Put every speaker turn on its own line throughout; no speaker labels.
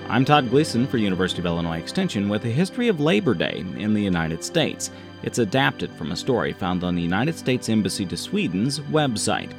I'm Todd Gleason for University of Illinois Extension with a history of Labor Day in the United States. It's adapted from a story found on the United States Embassy to Sweden's website.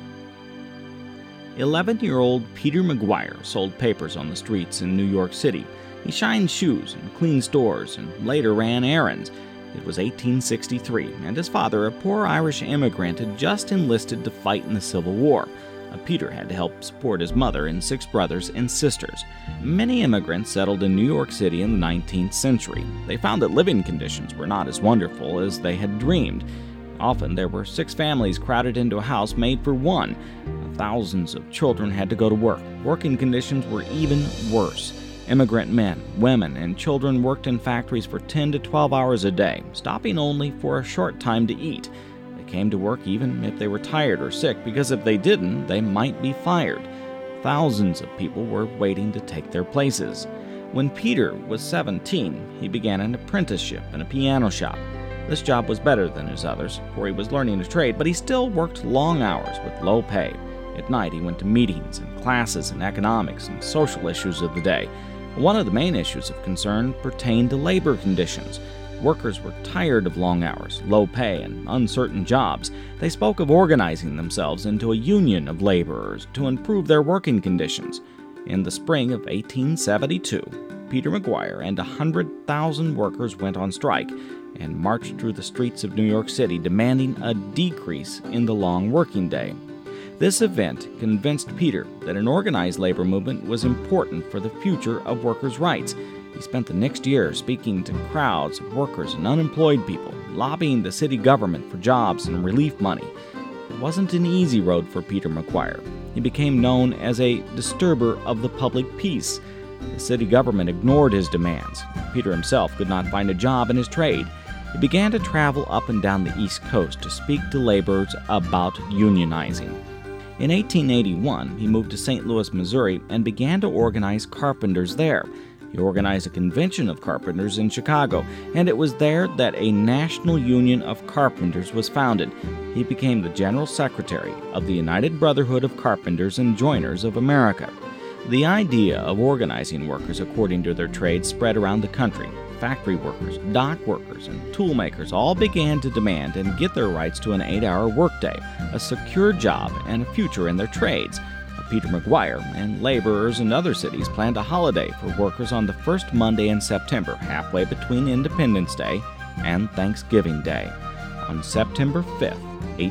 11-year-old Peter McGuire sold papers on the streets in New York City. He shined shoes and cleaned stores and later ran errands. It was 1863, and his father, a poor Irish immigrant, had just enlisted to fight in the Civil War. Peter had to help support his mother and 6 brothers and sisters. Many immigrants settled in New York City in the 19th century. They found that living conditions were not as wonderful as they had dreamed. Often there were 6 families crowded into a house made for one. Thousands of children had to go to work. Working conditions were even worse. Immigrant men, women, and children worked in factories for 10 to 12 hours a day, stopping only for a short time to eat. They came to work even if they were tired or sick, because if they didn't, they might be fired. Thousands of people were waiting to take their places. When Peter was 17, he began an apprenticeship in a piano shop. This job was better than his others, for he was learning a trade, but he still worked long hours with low pay. At night, he went to meetings and classes in economics and social issues of the day. One of the main issues of concern pertained to labor conditions. Workers were tired of long hours, low pay, and uncertain jobs. They spoke of organizing themselves into a union of laborers to improve their working conditions. In the spring of 1872, Peter McGuire and 100,000 workers went on strike and marched through the streets of New York City demanding a decrease in the long working day. This event convinced Peter that an organized labor movement was important for the future of workers' rights. He spent the next year speaking to crowds of workers and unemployed people, lobbying the city government for jobs and relief money. It wasn't an easy road for Peter McGuire. He became known as a disturber of the public peace. The city government ignored his demands. Peter himself could not find a job in his trade. He began to travel up and down the East Coast to speak to laborers about unionizing. In 1881, he moved to St. Louis, Missouri, and began to organize carpenters there. He organized a convention of carpenters in Chicago, and it was there that a National Union of Carpenters was founded. He became the General Secretary of the United Brotherhood of Carpenters and Joiners of America. The idea of organizing workers according to their trades spread around the country. Factory workers, dock workers, and tool makers all began to demand and get their rights to an 8-hour workday, a secure job, and a future in their trades. Peter McGuire and laborers in other cities planned a holiday for workers on the first Monday in September, halfway between Independence Day and Thanksgiving Day. On September 5th,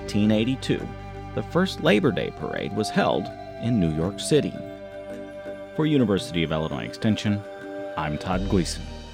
1882, the first Labor Day parade was held in New York City. For University of Illinois Extension, I'm Todd Gleason.